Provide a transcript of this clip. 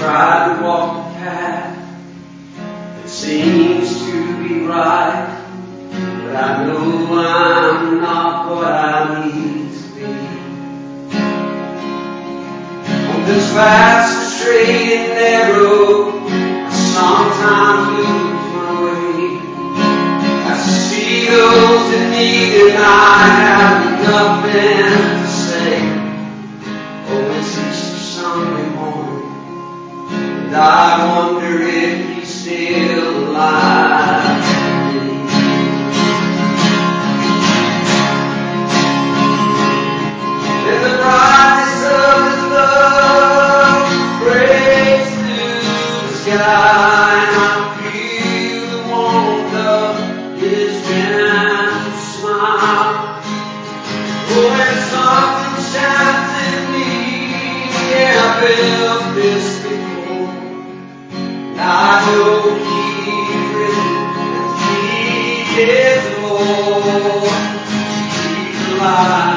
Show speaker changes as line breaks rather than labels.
tried to walk the path that seems to be right, but I know I'm not what I need to be. On this vast, straight and narrow, I sometimes lose my way. I see those that need and I have nothing to say. Oh, it's Easter Sunday morning, and I wonder if he's still alive today. And the brightness of his love breaks through the sky, and I feel the warmth of his gentle smile. Oh, and something shines in me, yeah, I felt this before. And I know he's risen, and he is Lord. He's alive.